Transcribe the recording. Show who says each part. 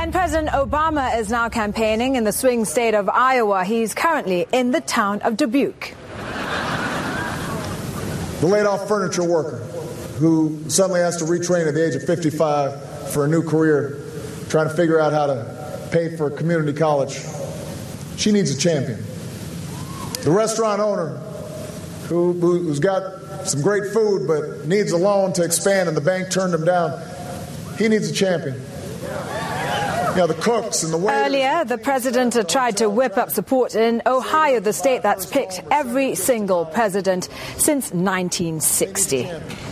Speaker 1: And President Obama is now campaigning in the swing state of Iowa. He's currently in the town of Dubuque.
Speaker 2: The laid-off furniture worker who suddenly has to retrain at the age of 55 for a new career, trying to figure out how to pay for community college. She needs a champion. The restaurant owner who's got some great food but needs a loan to expand and the bank turned him down, he needs a champion. You know, the cooks and the waiters.
Speaker 1: Earlier, the president tried to whip up support in Ohio, the state that's picked every single president since 1960.